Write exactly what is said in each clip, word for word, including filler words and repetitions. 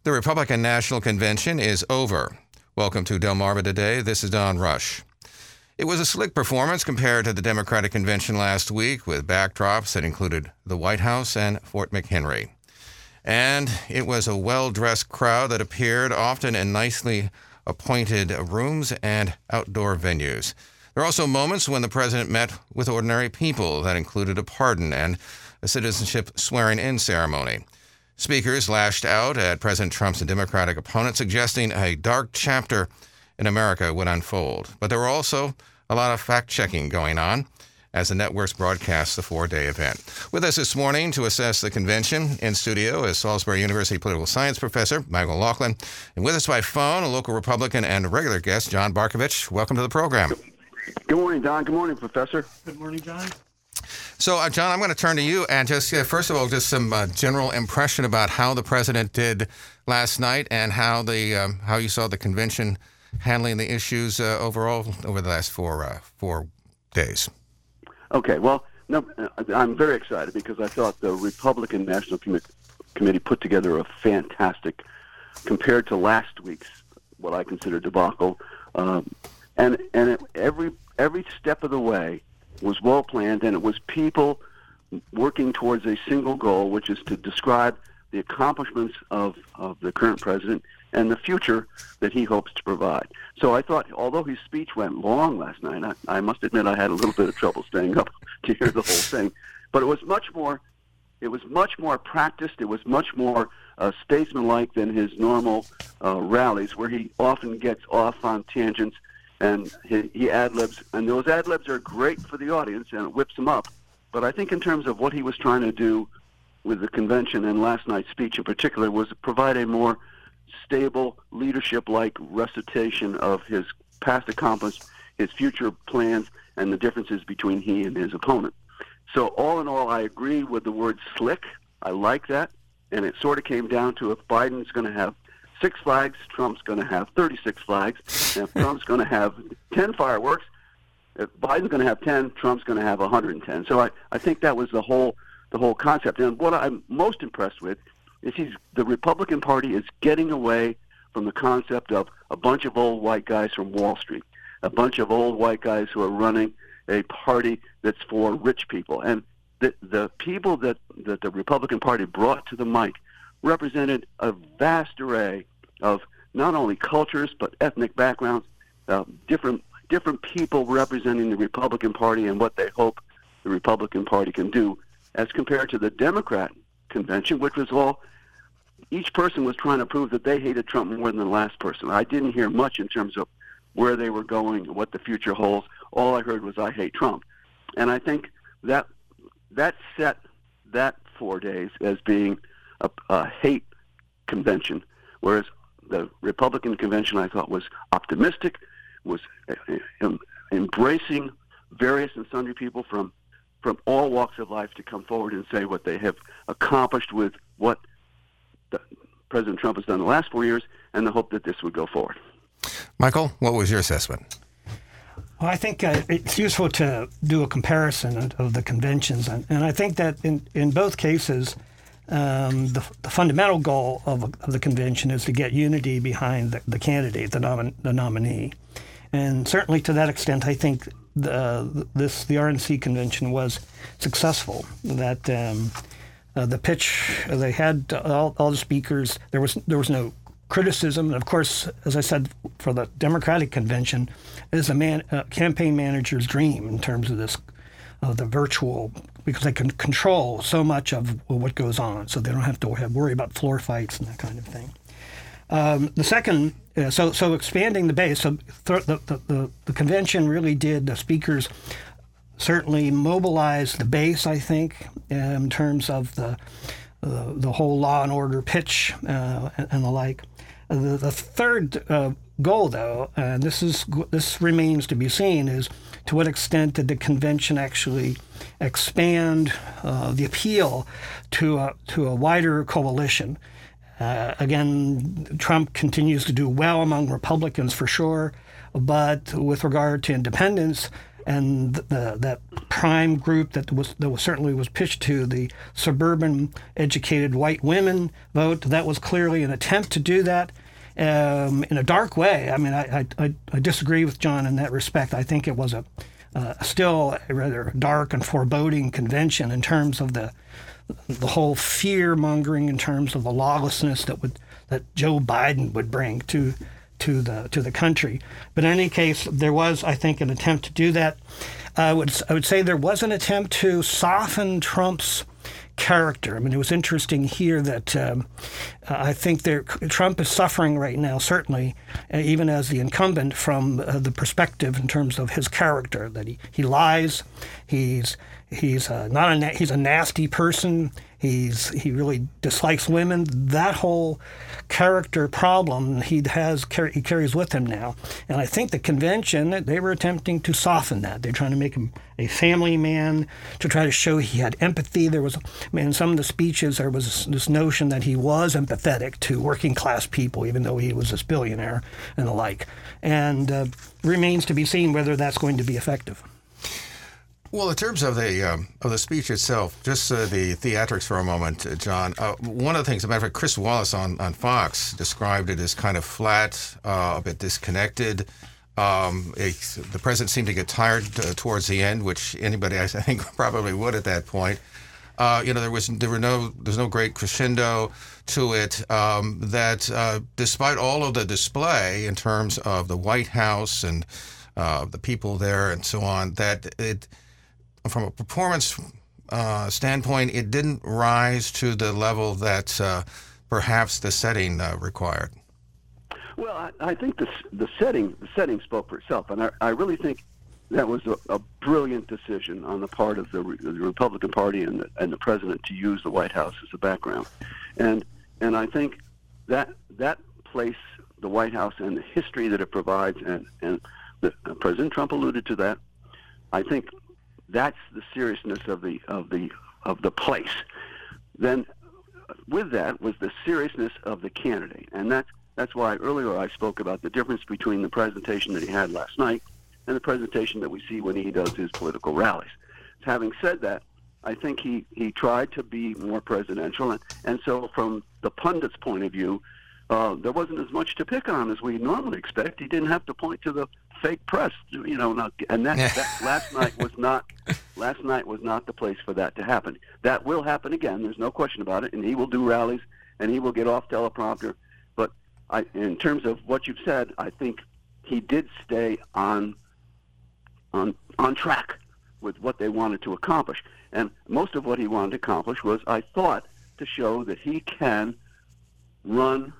The Republican National Convention is over. Welcome to Delmarva Today. This is Don Rush. It was a slick performance compared to the Democratic Convention last week, with backdrops that included the White House and Fort McHenry. And it was a well-dressed crowd that appeared often in nicely appointed rooms and outdoor venues. There are also moments when the president met with ordinary people that included a pardon and a citizenship swearing-in ceremony. Speakers lashed out at President Trump's Democratic opponent, suggesting a dark chapter in America would unfold. But there were also a lot of fact-checking going on as the networks broadcast the four-day event. With us this morning to assess the convention in studio is Salisbury University political science professor Michael Laughlin. And with us by phone, a local Republican and regular guest, John Barkovich. Welcome to the program. Good morning, Don. Good morning, Professor. Good morning, John. So, uh, John, I'm going to turn to you and just, uh, first of all, just some uh, general impression about how the president did last night and how the um, how you saw the convention handling the issues uh, overall over the last four uh, four days. Okay, well, no, I'm very excited because I thought the Republican National Com- Committee put together a fantastic, compared to last week's what I consider debacle, um, and and it, every every step of the way was well planned, and it was people working towards a single goal, which is to describe the accomplishments of, of the current president and the future that he hopes to provide. So I thought, although his speech went long last night, I, I must admit I had a little bit of trouble staying up to hear the whole thing, but it was much more, it was much more practiced. It was much more uh, statesmanlike than his normal uh, rallies, where he often gets off on tangents and he, he ad-libs, and those ad-libs are great for the audience, and it whips them up. But I think in terms of what he was trying to do with the convention and last night's speech in particular was provide a more stable, leadership-like recitation of his past accomplishments, his future plans, and the differences between he and his opponent. So all in all, I agree with the word slick. I like that, and it sort of came down to if Biden's going to have six flags, Trump's going to have thirty-six flags, and if Trump's going to have ten fireworks, if Biden's going to have ten, Trump's going to have one hundred ten. So I, I think that was the whole the whole concept. And what I'm most impressed with is he's the Republican Party is getting away from the concept of a bunch of old white guys from Wall Street, a bunch of old white guys who are running a party that's for rich people. And the the people that, that the Republican Party brought to the mic represented a vast array of not only cultures but ethnic backgrounds, uh, different different people representing the Republican Party and what they hope the Republican Party can do, as compared to the Democrat convention, which was all, each person was trying to prove that they hated Trump more than the last person. I didn't hear much in terms of where they were going and what the future holds. All I heard was, I hate Trump. And I think that that set that four days as being a, a hate convention, whereas the Republican convention I thought was optimistic, was uh, embracing various and sundry people from from all walks of life to come forward and say what they have accomplished with what the, President Trump has done the last four years, and the hope that this would go forward. Michael, what was your assessment? Well, I think uh, it's useful to do a comparison of, of the conventions, and, and I think that in, in both cases, um, the, the fundamental goal of, of the convention is to get unity behind the, the candidate, the, nomin, the nominee. And certainly to that extent, I think the, this the R N C convention was successful. That um, uh, the pitch, they had all, all the speakers. There was there was no criticism. And of course, as I said, for the Democratic convention, it is a man, uh, campaign manager's dream in terms of this, of the virtual, because they can control so much of what goes on, so they don't have to have, worry about floor fights and that kind of thing. Um, the second, uh, so so expanding the base. So th- the, the, the the convention really did. The speakers certainly mobilized the base, I think, in terms of the uh, the whole law and order pitch uh, and, and the like. Uh, the, the third uh, goal, though, and this is this remains to be seen, is to what extent did the convention actually expand uh, the appeal to a, to a wider coalition. Uh, again, Trump continues to do well among Republicans for sure, but with regard to independents and the, that prime group that was that was certainly was pitched to, the suburban educated white women vote, that was clearly an attempt to do that um, in a dark way. I mean, I, I I disagree with John in that respect. I think it was a uh, still a rather dark and foreboding convention in terms of the the whole fear mongering in terms of the lawlessness that would that Joe Biden would bring to to the to the country. But in any case, there was, I think, an attempt to do that. I would I would say there was an attempt to soften Trump's character. I mean, it was interesting here that um, I think there, Trump is suffering right now, certainly, uh, even as the incumbent, from uh, the perspective in terms of his character, that he, he lies, he's he's uh, not a na- he's a nasty person. He's he really dislikes women. That whole character problem he has he carries with him now, and I think the convention, they were attempting to soften that. They're trying to make him a family man, to try to show he had empathy. There was, I mean, in some of the speeches, there was this notion that he was empathetic to working class people, even though he was this billionaire and the like. And uh, remains to be seen whether that's going to be effective. Well, in terms of the um, of the speech itself, just uh, the theatrics for a moment, uh, John. Uh, one of the things, as a matter of fact, Chris Wallace on, on Fox described it as kind of flat, uh, a bit disconnected. Um, it, the president seemed to get tired uh, towards the end, which anybody I think probably would at that point. Uh, you know, there was there were no there's no great crescendo to it. Um, that uh, despite all of the display in terms of the White House and uh, the people there and so on, that it. From a performance uh, standpoint, it didn't rise to the level that uh, perhaps the setting uh, required. Well, I, I think the the setting the setting spoke for itself, and I, I really think that was a, a brilliant decision on the part of the, the Republican Party and the, and the president to use the White House as a background, and and I think that that place, the White House, and the history that it provides, and and the, uh, President Trump alluded to that. I think. That's the seriousness of the of the of the place. Then, with that was the seriousness of the candidate, and that's that's why earlier I spoke about the difference between the presentation that he had last night and the presentation that we see when he does his political rallies. Having said that, I think he, he tried to be more presidential, and, and so from the pundits' point of view, uh, there wasn't as much to pick on as we normally expect. He didn't have to point to the fake press, you know, not, and that, that last night was not last night was not the place for that to happen. That will happen again. There's no question about it, and he will do rallies, and he will get off teleprompter. But I, in terms of what you've said, I think he did stay on on on track with what they wanted to accomplish, and most of what he wanted to accomplish was, I thought, to show that he can run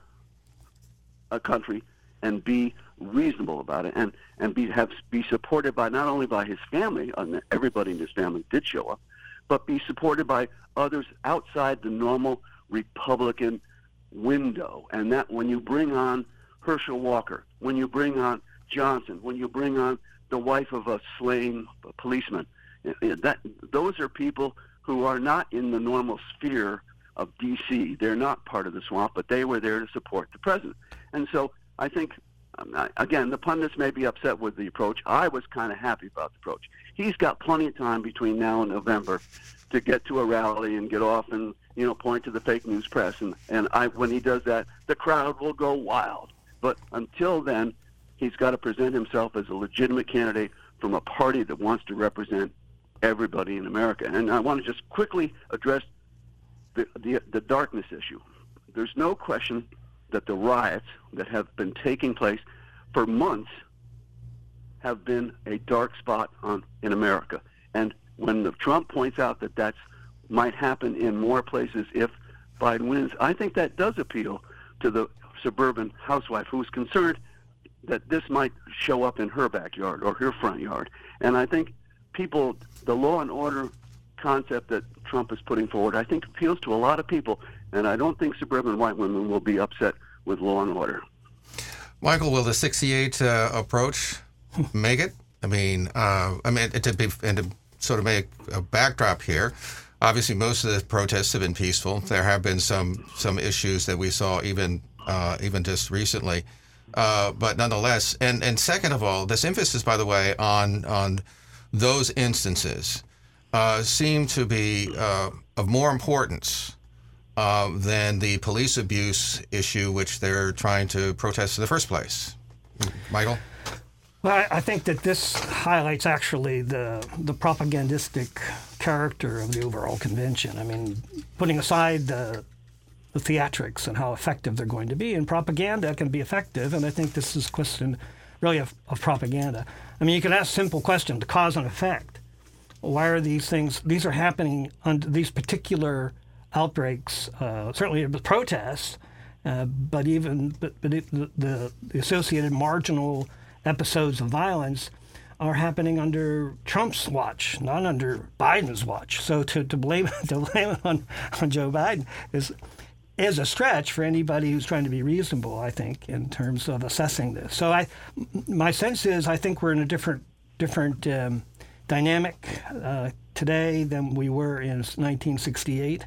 a country and be reasonable about it, and and be have be supported by not only by his family, and everybody in his family did show up, but be supported by others outside the normal Republican window. And that when you bring on Herschel Walker, when you bring on Johnson, when you bring on the wife of a slain policeman, that those are people who are not in the normal sphere of D C. They're not part of the swamp, but they were there to support the president. And so I think, um, I, again, the pundits may be upset with the approach. I was kind of happy about the approach. He's got plenty of time between now and November to get to a rally and get off and, you know, point to the fake news press. And, and I, when he does that, the crowd will go wild. But until then, he's got to present himself as a legitimate candidate from a party that wants to represent everybody in America. And I want to just quickly address the, the, the darkness issue. There's no question that the riots that have been taking place for months have been a dark spot on in America. And when the Trump points out that that might happen in more places if Biden wins, I think that does appeal to the suburban housewife who's concerned that this might show up in her backyard or her front yard. And I think people, the law and order concept that Trump is putting forward, I think appeals to a lot of people, and I don't think suburban white women will be upset with law and order. Michael, will the sixty-eight uh, approach make it? I mean, uh, I mean, to be, and to sort of make a backdrop here, obviously most of the protests have been peaceful. There have been some some issues that we saw even uh, even just recently, uh, but nonetheless, and and second of all, this emphasis, by the way, on on those instances uh, seem to be uh, of more importance uh, than the police abuse issue, which they're trying to protest in the first place. Michael? Well, I, I think that this highlights actually the the propagandistic character of the overall convention. I mean, putting aside the the theatrics and how effective they're going to be, and propaganda can be effective, and I think this is a question really of, of propaganda. I mean, you can ask a simple question, the cause and effect. Why are these things, these are happening under these particular outbreaks, uh, certainly the protests, uh, but even but, but it, the, the, the associated marginal episodes of violence are happening under Trump's watch, not under Biden's watch. So to, to blame to blame it on, on Joe Biden is is a stretch for anybody who's trying to be reasonable, I think, in terms of assessing this. So I, my sense is I think we're in a different different um, dynamic uh, today than we were in nineteen sixty-eight.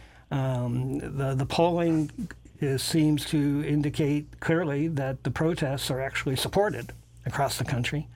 Um, the the polling is, seems to indicate clearly that the protests are actually supported across the country,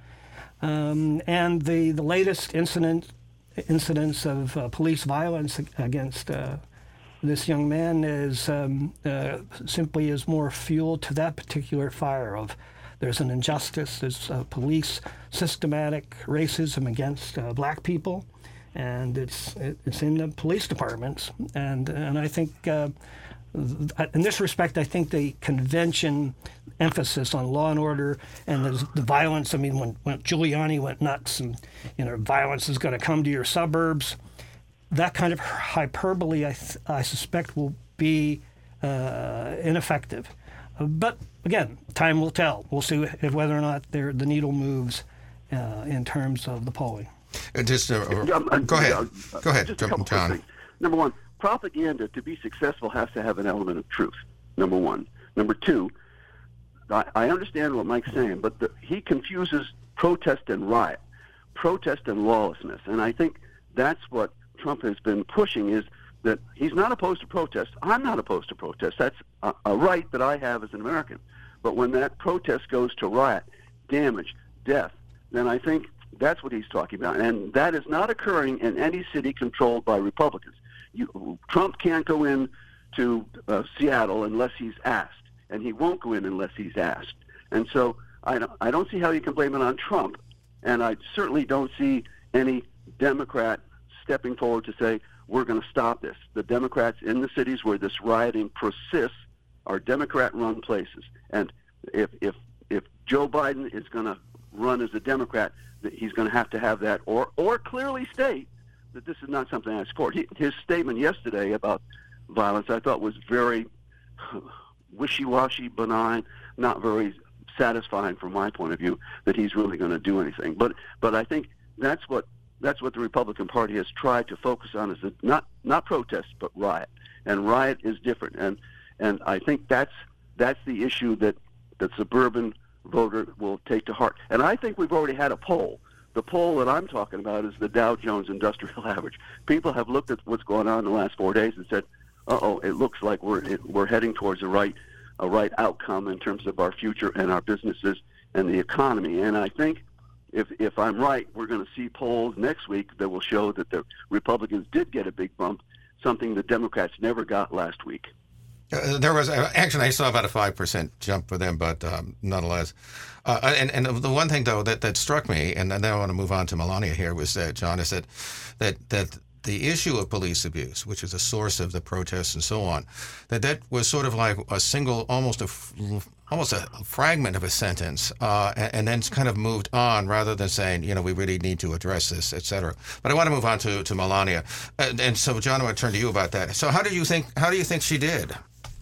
um, and the the latest incident incidents of uh, police violence against Uh, this young man is um, uh, simply is more fuel to that particular fire of there's an injustice, there's uh, police systematic racism against uh, black people, and it's it's in the police departments, and and I think uh, in this respect I think the convention emphasis on law and order and the, the violence. I mean, when, when Giuliani went nuts and you know violence is going to come to your suburbs. That kind of hyperbole, I, th- I suspect, will be uh, ineffective. Uh, but again, time will tell. We'll see if, whether or not there, the needle moves uh, in terms of the polling. Uh, just uh, uh, go ahead. Uh, go ahead, just a couple John. Things. Number one, propaganda to be successful has to have an element of truth. Number one. Number two, I, I understand what Mike's saying, but the, he confuses protest and riot, protest and lawlessness, and I think that's what Trump has been pushing is that he's not opposed to protest. I'm not opposed to protest. That's a, a right that I have as an American. But when that protest goes to riot, damage, death, then I think that's what he's talking about. And that is not occurring in any city controlled by Republicans. You, Trump can't go in to uh, Seattle unless he's asked, and he won't go in unless he's asked. And so I don't, I don't see how you can blame it on Trump, and I certainly don't see any Democrat stepping forward to say, we're going to stop this. The Democrats in the cities where this rioting persists are Democrat-run places. And if if if Joe Biden is going to run as a Democrat, that he's going to have to have that, or or clearly state that this is not something I support. He, his statement yesterday about violence, I thought, was very wishy-washy, benign, not very satisfying from my point of view, that he's really going to do anything. But but I think that's what that's what the Republican Party has tried to focus on, is that not not protest but riot, and riot is different. And and I think that's that's the issue that the suburban voter will take to heart. And I think we've already had a poll. The poll that I'm talking about is the Dow Jones Industrial Average. People have looked at what's going on in the last four days and said, "Uh-oh, it looks like we're it, we're heading towards a right a right outcome in terms of our future and our businesses and the economy." And I think if if I'm right, we're going to see polls next week that will show that the Republicans did get a big bump, something the Democrats never got last week. Uh, there was actually I saw about a five percent jump for them, but um, nonetheless, uh, and and the one thing though that, that struck me, and then I want to move on to Melania here, was that John is that that that the issue of police abuse, which is a source of the protests and so on, that that was sort of like a single, almost a almost a fragment of a sentence, uh, and, and then kind of moved on rather than saying, you know, we really need to address this, et cetera. But I want to move on to to Melania, and, and so John, I want to turn to you about that. So how do you think how do you think she did?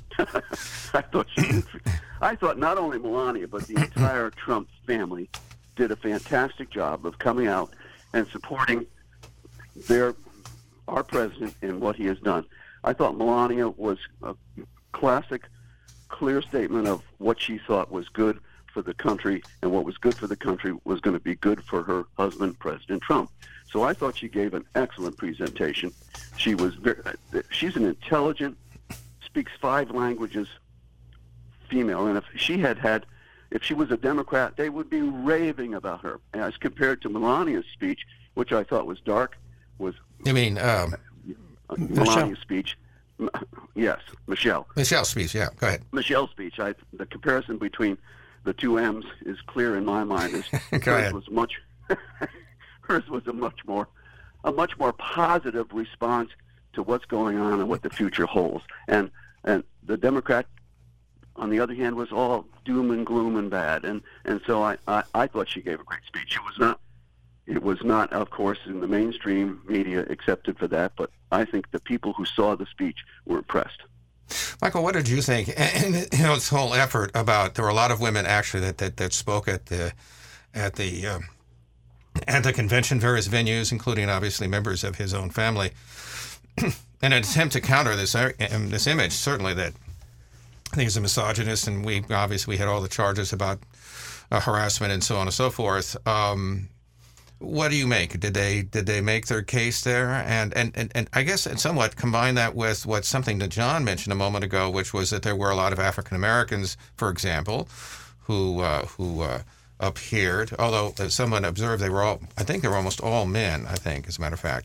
I thought she did. I thought not only Melania, but the entire Trump family did a fantastic job of coming out and supporting their our president in what he has done. I thought Melania was a classic, clear statement of what she thought was good for the country, and what was good for the country was going to be good for her husband, President Trump. So I thought she gave an excellent presentation. She was very, she's an intelligent, speaks five languages, female, and if she had had if she was a Democrat, they would be raving about her. As compared to Melania's speech, which I thought was dark, was You mean um, Melania's speech. Yes, Michelle. Michelle's speech? Yeah, go ahead. Michelle's speech. I, the comparison between the two M's is clear in my mind. Is Go hers ahead. was much. hers was a much more, a much more positive response to what's going on and what the future holds. And and the Democrat, on the other hand, was all doom and gloom and bad. And and so I, I, I thought she gave a great speech. It was not. It was not, of course, in the mainstream media accepted for that, but I think the people who saw the speech were impressed. Michael, what did you think? And, and you know, this whole effort about there were a lot of women actually that that, that spoke at the at the um, at the convention, various venues, including obviously members of his own family, in an attempt to counter this uh, this image. Certainly, that I think he's a misogynist, and we obviously we had all the charges about uh, harassment and so on and so forth. Um, What do you make? Did they did they make their case there? And and, and, and I guess and somewhat combine that with what something that John mentioned a moment ago, which was that there were a lot of African Americans, for example, who uh, who uh, appeared. Although as someone observed, they were all I think they were almost all men. I think, as a matter of fact.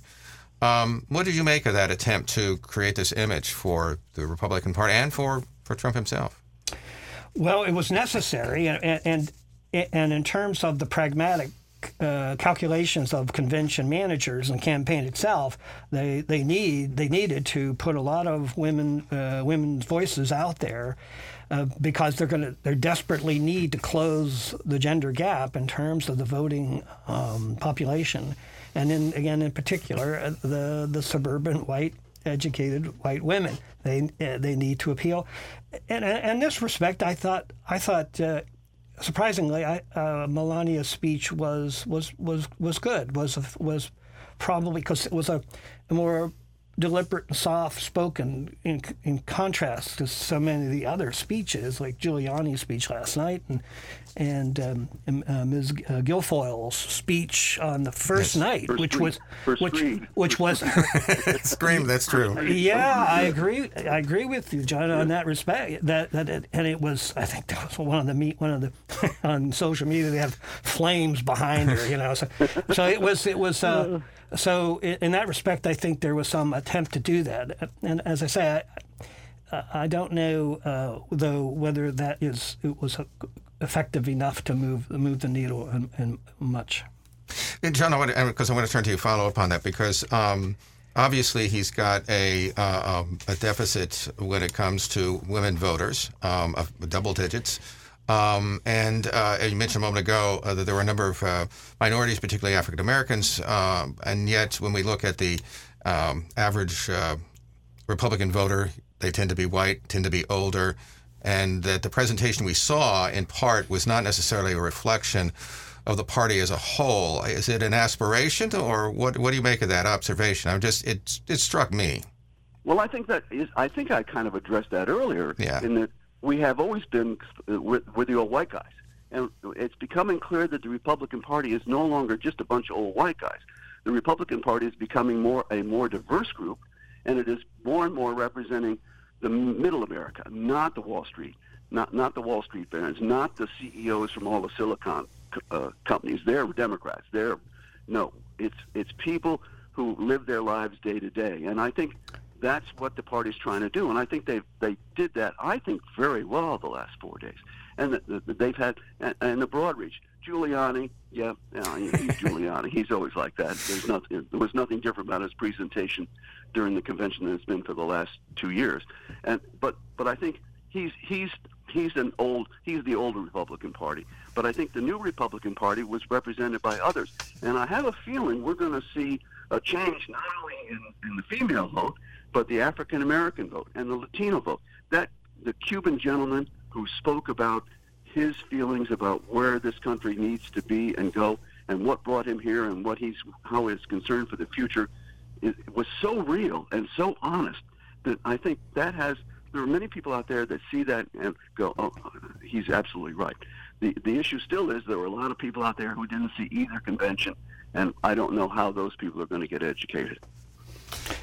Um, what did you make of that attempt to create this image for the Republican Party and for, for Trump himself? Well, it was necessary, and and, and in terms of the pragmatic Uh, calculations of convention managers and campaign itself, they they need they needed to put a lot of women uh, women's voices out there uh, because they're going to they desperately need to close the gender gap in terms of the voting um, population, and in again in particular uh, the the suburban white educated white women. They uh, they need to appeal, and in this respect, I thought I thought. Uh, Surprisingly, I, uh, Melania's speech was was was was good. Was was probably because it was a, a more deliberate and soft spoken in in contrast to so many of the other speeches, like Giuliani's speech last night and and um, uh, Miz Guilfoyle's speech on the first yes. night, first which read. was first which read. which was Scream. That's true. Yeah, I agree. I agree with you, John, on that respect. That that it, and it was. I think that was one of the meet. One of the on social media they have flames behind her. You know, so so it was it was. Uh, so in that respect, I think there was some attempt to do that. And as I say, I, I don't know uh, though whether that is it was effective enough to move move the needle in, in much. And John, I want to, because I want to turn to you, follow up on that, because um, obviously he's got a uh, um, a deficit when it comes to women voters um, of double digits. Um, and uh, you mentioned a moment ago uh, that there were a number of uh, minorities, particularly African Americans, uh, and yet when we look at the um, average uh, Republican voter, they tend to be white, tend to be older, and that the presentation we saw in part was not necessarily a reflection of the party as a whole. Is it an aspiration, or what? What do you make of that observation? I'm just it it struck me. Well, I think that is. I think I kind of addressed that earlier. Yeah. In that we have always been with, with the old white guys, and it's becoming clear that the Republican Party is no longer just a bunch of old white guys. The Republican Party is becoming more a more diverse group, and it is more and more representing the middle America, not the Wall Street, not not the Wall Street barons, not the C E Os from all the Silicon uh, companies. They're Democrats. They're no, it's it's people who live their lives day to day, and I think that's what the party's trying to do. And I think they they did that. I think very well the last four days, and the, the, they've had and, and the broad reach. Giuliani, yeah, you know, he's Giuliani. He's always like that. There's nothing. There was nothing different about his presentation during the convention than it's been for the last two years. And but but I think he's he's he's an old he's the older Republican Party. But I think the new Republican Party was represented by others. And I have a feeling we're going to see a change not only in, in the female vote, but the African American vote and the Latino vote. That the Cuban gentleman who spoke about his feelings about where this country needs to be and go, and what brought him here, and what he's how he's concerned for the future, it was so real and so honest that I think that has. There are many people out there that see that and go, "Oh, he's absolutely right." The the issue still is there were a lot of people out there who didn't see either convention, and I don't know how those people are going to get educated.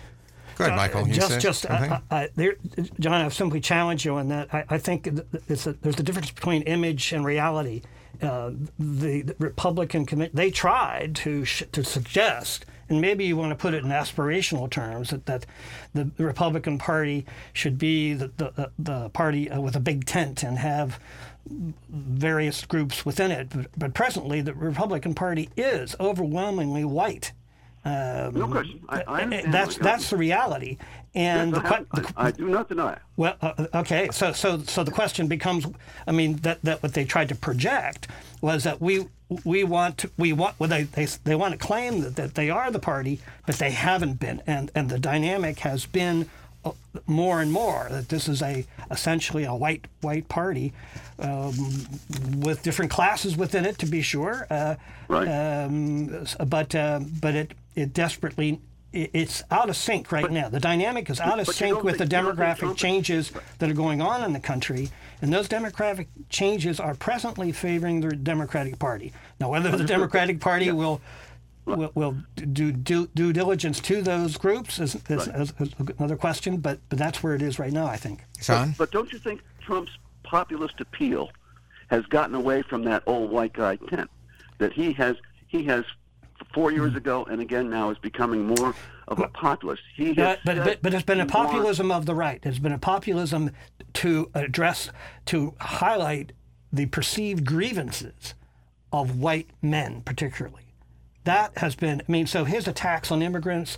Go ahead, Michael. You just, say just, something? I, I, there, John, I've simply challenged you on that. I, I think it's a, there's a difference between image and reality. Uh, the, the Republican committee, they tried to sh- to suggest, and maybe you want to put it in aspirational terms, that, that the Republican Party should be the the, the party with a big tent and have various groups within it. But, but presently, the Republican Party is overwhelmingly white. Um, no question. I, I understand that's that's the reality, and yes, the, I, have, the, I, I do not deny it. Well, uh, okay. So, so, so the question becomes: I mean, that, that what they tried to project was that we we want to, we want well, they they they want to claim that, that they are the party, but they haven't been, and and the dynamic has been more and more that this is a essentially a white white party um, with different classes within it, to be sure. Uh, right. Um, but uh, but it it desperately it, it's out of sync right but, now. The dynamic is out of sync with the demographic changes that are going on in the country, and those demographic changes are presently favoring the Democratic Party. Now, whether the Democratic Party yeah. will Will, will do due, due diligence to those groups is, is, right. is, is another question, but but that's where it is right now, I think. Sean? But, but don't you think Trump's populist appeal has gotten away from that old white guy tent? That he has he has four years ago and again now is becoming more of a populist. He but, but, but but it's been a populism wants, of the right. It's been a populism to address to highlight the perceived grievances of white men, particularly. That has been, I mean, so his attacks on immigrants,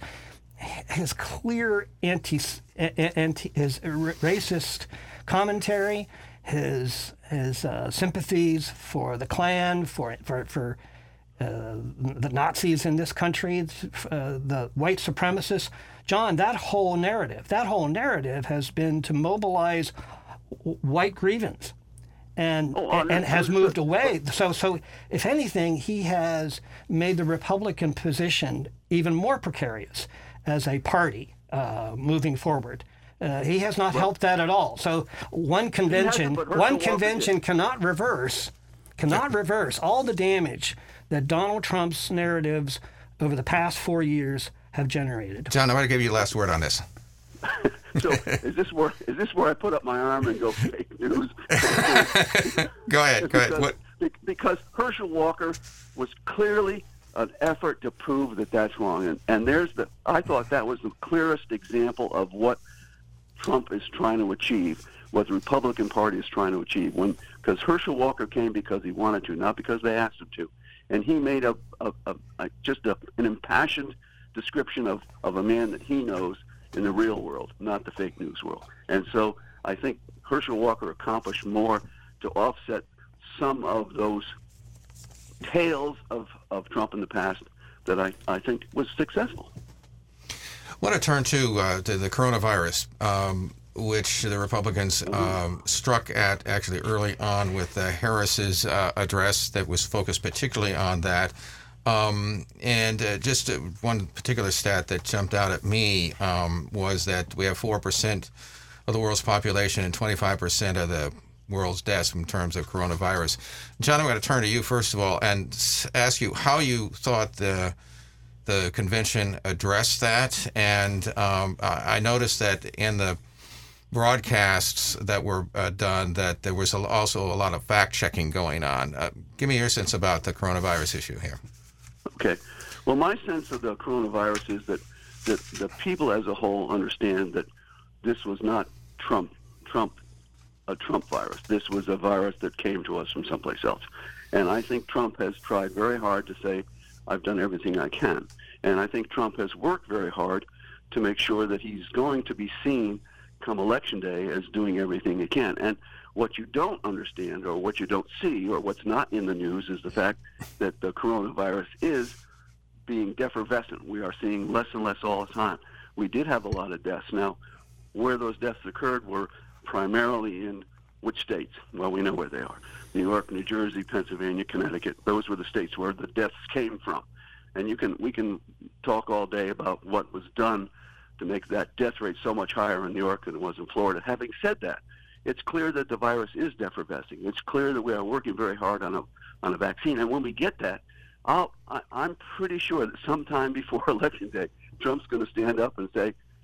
his clear anti, anti his racist commentary, his his uh, sympathies for the Klan, for for for uh, the Nazis in this country, uh, the white supremacists. John, that whole narrative, that whole narrative has been to mobilize white grievance. And oh, and, and has moved away. So so if anything, he has made the Republican position even more precarious as a party uh, moving forward. Uh, he has not well, helped that at all. So one convention, one convention cannot reverse, cannot reverse all the damage that Donald Trump's narratives over the past four years have generated. John, I'm going to give you the last word on this. So is this where is this where I put up my arm and go fake news? Go ahead. Go because, ahead. What? Because Herschel Walker was clearly an effort to prove that that's wrong, and and there's the I thought that was the clearest example of what Trump is trying to achieve, what the Republican Party is trying to achieve. When because Herschel Walker came because he wanted to, not because they asked him to, and he made a, a, a, a just a, an impassioned description of, of a man that he knows in the real world, not the fake news world. And so I think Herschel Walker accomplished more to offset some of those tales of, of Trump in the past that I, I think was successful. I want to turn to, uh, to the coronavirus, um, which the Republicans um, struck at actually early on with uh, Harris's uh, address that was focused particularly on that. Um, and uh, just uh, one particular stat that jumped out at me um, was that we have four percent of the world's population and twenty-five percent of the world's deaths in terms of coronavirus. John, I'm going to turn to you first of all and ask you how you thought the the convention addressed that. And um, I noticed that in the broadcasts that were uh, done that there was also a lot of fact-checking going on. Uh, give me your sense about the coronavirus issue here. Okay. Well, my sense of the coronavirus is that, that the people as a whole understand that this was not Trump, Trump, a Trump virus. This was a virus that came to us from someplace else. And I think Trump has tried very hard to say, I've done everything I can. And I think Trump has worked very hard to make sure that he's going to be seen come Election Day as doing everything he can. And what you don't understand or what you don't see or what's not in the news is the fact that the coronavirus is being defervescent. We are seeing less and less all the time. We did have a lot of deaths. Now, where those deaths occurred were primarily in which states? Well, we know where they are. New York, New Jersey, Pennsylvania, Connecticut. Those were the states where the deaths came from. And you can we can talk all day about what was done to make that death rate so much higher in New York than it was in Florida. Having said that, it's clear that the virus is defervescing. It's clear that we are working very hard on a on a vaccine. And when we get that, I'll, I, I'm pretty sure that sometime before Election Day, Trump's going to stand up and say,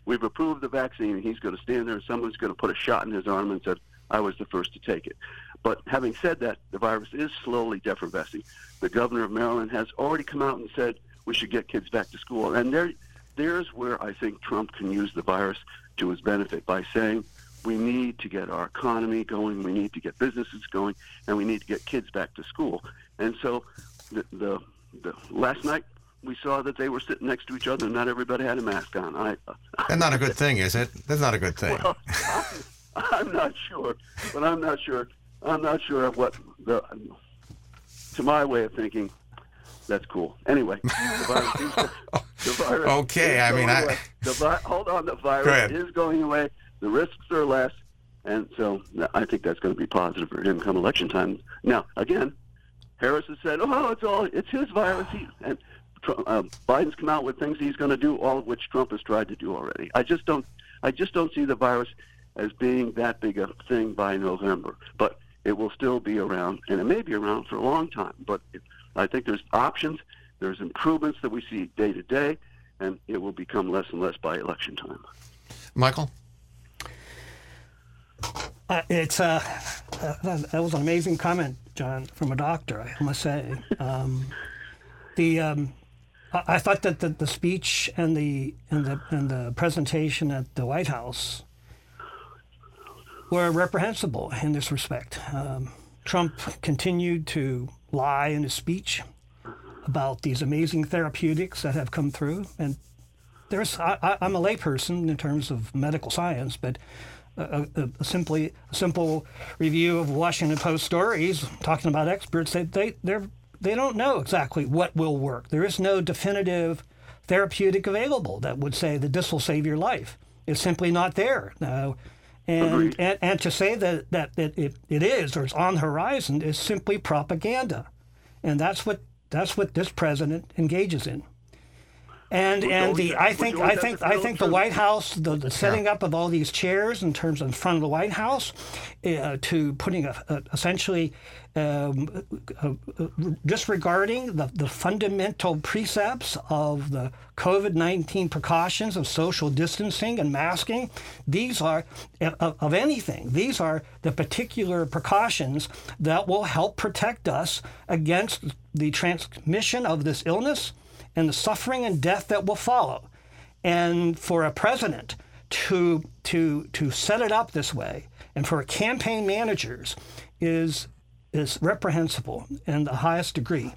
we've approved the vaccine, and he's going to stand there and someone's going to put a shot in his arm and said, I was the first to take it. But having said that, the virus is slowly defervescing. The governor of Maryland has already come out and said we should get kids back to school. And there, there's where I think Trump can use the virus to his benefit by saying we need to get our economy going, we need to get businesses going, and we need to get kids back to school. And so the, the, the last night we saw that they were sitting next to each other and not everybody had a mask on. I, That's not a good thing, is it? That's not a good thing. Well, I'm, I'm not sure, but I'm not sure. I'm not sure of what the. To my way of thinking, that's cool. Anyway, the virus. Is, the virus okay, is I mean, I. Away. The vi- hold on, the virus is going away. The risks are less, and so I think that's going to be positive for him come election time. Now, again, Harris has said, "Oh, it's all it's his virus," he, and uh, Biden's come out with things he's going to do, all of which Trump has tried to do already. I just don't. I just don't see the virus as being that big a thing by November, but it will still be around, and it may be around for a long time. But it, I think there's options, there's improvements that we see day to day, and it will become less and less by election time. Michael? Uh, it's uh, uh, that was an amazing comment, John, from a doctor, I must say. Um, the um, I, I thought that the, the speech and the and the and the presentation at the White House were reprehensible in this respect. Um, Trump continued to lie in his speech about these amazing therapeutics that have come through. And there's, I, I'm a layperson in terms of medical science, but a, a, a simply a simple review of Washington Post stories talking about experts, they they they're, they don't know exactly what will work. There is no definitive therapeutic available that would say that this will save your life. It's simply not there. Now, And, and and to say that, that, that it, it is or it's on the horizon is simply propaganda. And that's what that's what this president engages in. And and the I think I think I think the White House, the, the setting up of all these chairs in terms of in front of the White House, uh, to putting a, a, essentially um, uh, uh, disregarding the, the fundamental precepts of the COVID nineteen precautions of social distancing and masking. These are, of, of anything, these are the particular precautions that will help protect us against the transmission of this illness and the suffering and death that will follow. And for a president to to to set it up this way, and for campaign managers, is is reprehensible in the highest degree.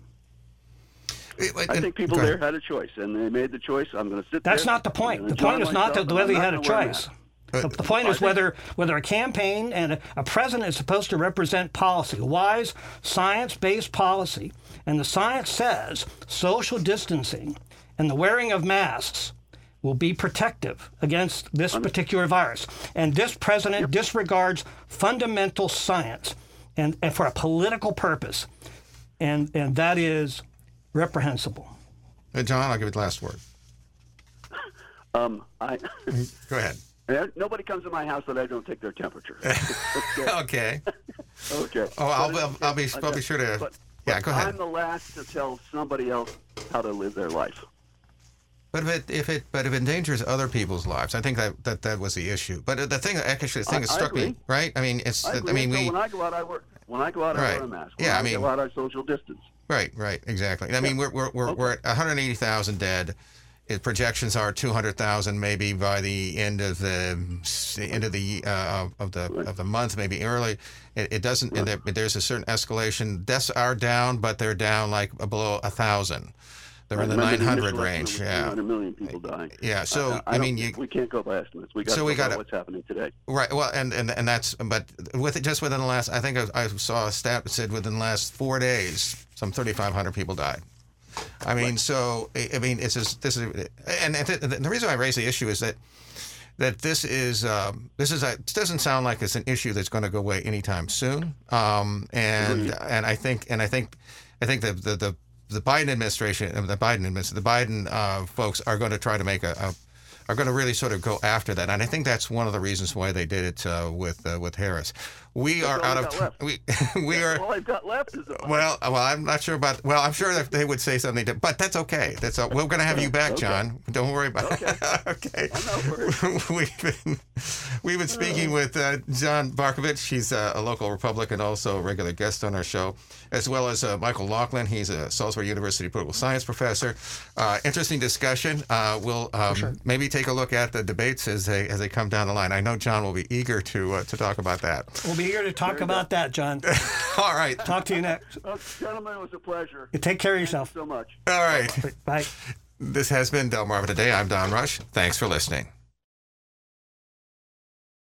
I think people there had a choice, and they made the choice. I'm going to sit there. That's not the point. The point is not that whether he had a choice. The, the point is whether whether a campaign and a, a president is supposed to represent policy, wise, science-based policy. And the science says social distancing and the wearing of masks will be protective against this particular virus. And this president yep. disregards fundamental science and, and for a political purpose. And, and that is reprehensible. Hey, John, I'll give you the last word. Um, I Go ahead. Nobody comes to my house that I don't take their temperature. okay. Okay. Oh, I'll, I'll, I'll be I'll be sure to. But, yeah, but go ahead. I'm the last to tell somebody else how to live their life. But if it if it but if it endangers other people's lives, I think that that, that was the issue. But the thing actually the thing I, that struck me, right? I mean, it's I, I mean so we. When I go out, I work. When I go out, right. I wear a mask. When yeah, I, I mean, go out, I social distance. Right, right, exactly. I mean, we're we're we're, okay. we're at one hundred eighty thousand dead. It, projections are two hundred thousand, maybe by the end of the end of the uh, of the right. of the month, maybe early. It, it doesn't. Right. There, there's a certain escalation. Deaths are down, but they're down like below a thousand. They're right. in the Remember nine hundred the range. Yeah, two hundred million people dying. Yeah. So uh, I, I mean, you, we can't go by estimates. We got so to we go got by what's happening today. Right. Well, and, and and that's but with it just within the last. I think I, I saw a stat that said within the last four days, some thirty-five hundred people died. I mean, right. so I mean, it's just, this is, and, and the reason I raise the issue is that that this is um, this is a, it doesn't sound like it's an issue that's going to go away anytime soon. Um, and mm-hmm. and I think and I think I think the the the, the Biden administration, the Biden administration, the Biden uh, folks are going to try to make a, a are going to really sort of go after that. And I think that's one of the reasons why they did it uh, with uh, with Harris. We That's are all out we of got time. left. We we are. All I've got left is a Well, well, I'm not sure about. Well, I'm sure that they would say something, to, but that's okay. That's all, we're going to have you back, Okay. John. Don't worry about Okay. it. Okay. I'm not worried. we've been we've been speaking with uh, John Barkovich. He's uh, a local Republican, also a regular guest on our show, as well as uh, Michael Laughlin. He's a Salisbury University political science professor. Uh, interesting discussion. Uh, we'll um, sure. maybe take a look at the debates as they as they come down the line. I know John will be eager to uh, to talk about that. We'll be here to talk Very about that, John. All right. Talk to you next. Oh, gentlemen, it was a pleasure. You take care of Thank you yourself. so much. All right. Bye. This has been Delmarva Today. I'm Don Rush. Thanks for listening.